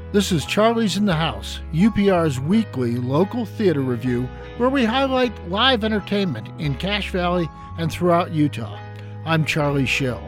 This is Charlie's in the House, UPR's weekly local theater review, where we highlight live entertainment in Cache Valley and throughout Utah. I'm Charlie Schill.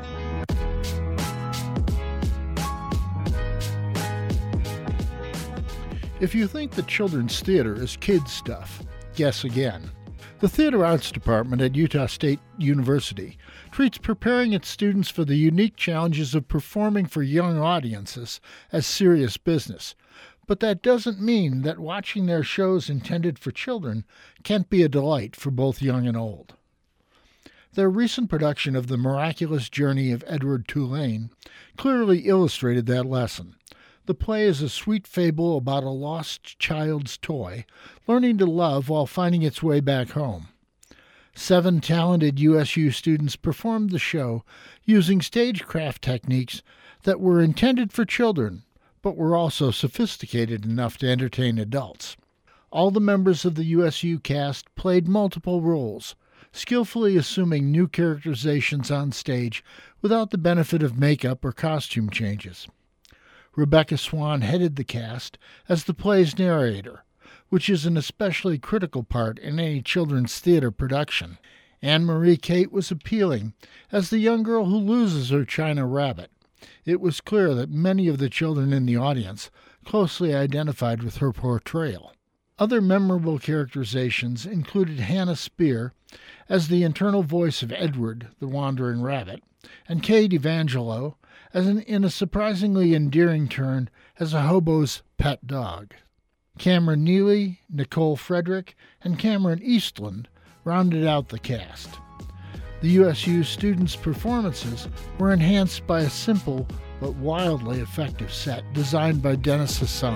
If you think the children's theater is kids' stuff, guess again. The Theater Arts Department at Utah State University treats preparing its students for the unique challenges of performing for young audiences as serious business. But that doesn't mean that watching their shows intended for children can't be a delight for both young and old. Their recent production of The Miraculous Journey of Edward Tulane clearly illustrated that lesson. The play is a sweet fable about a lost child's toy learning to love while finding its way back home. 7 talented USU students performed the show using stagecraft techniques that were intended for children, but were also sophisticated enough to entertain adults. All the members of the USU cast played multiple roles, skillfully assuming new characterizations on stage without the benefit of makeup or costume changes. Rebecca Swan headed the cast as the play's narrator, which is an especially critical part in any children's theater production. Anne-Marie Kate was appealing as the young girl who loses her china rabbit. It was clear that many of the children in the audience closely identified with her portrayal. Other memorable characterizations included Hannah Spear as the internal voice of Edward, the wandering rabbit, and Kate Evangelo in a surprisingly endearing turn as a hobo's pet dog. Cameron Neely, Nicole Frederick, and Cameron Eastland rounded out the cast. The USU students' performances were enhanced by a simple but wildly effective set designed by Dennis Hassan.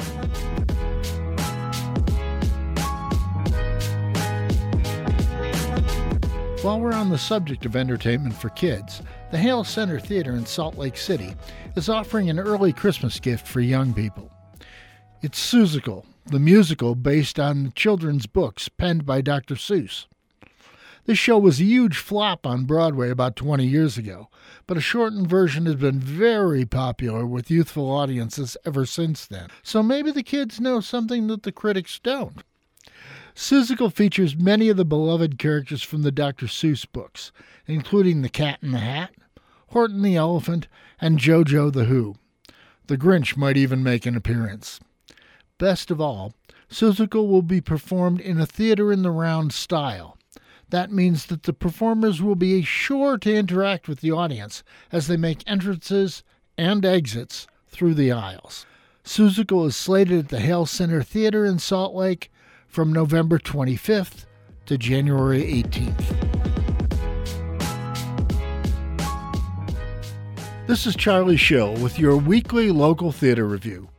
While we're on the subject of entertainment for kids, the Hale Center Theater in Salt Lake City is offering an early Christmas gift for young people. It's Seussical, the musical based on children's books penned by Dr. Seuss. This show was a huge flop on Broadway about 20 years ago, but a shortened version has been very popular with youthful audiences ever since then. So maybe the kids know something that the critics don't. Seussical features many of the beloved characters from the Dr. Seuss books, including the Cat in the Hat, Horton the Elephant, and Jojo the Who. The Grinch might even make an appearance. Best of all, Seussical will be performed in a theater-in-the-round style. That means that the performers will be sure to interact with the audience as they make entrances and exits through the aisles. Seussical is slated at the Hale Center Theater in Salt Lake from November 25th to January 18th. This is Charlie Schill with your weekly local theater review.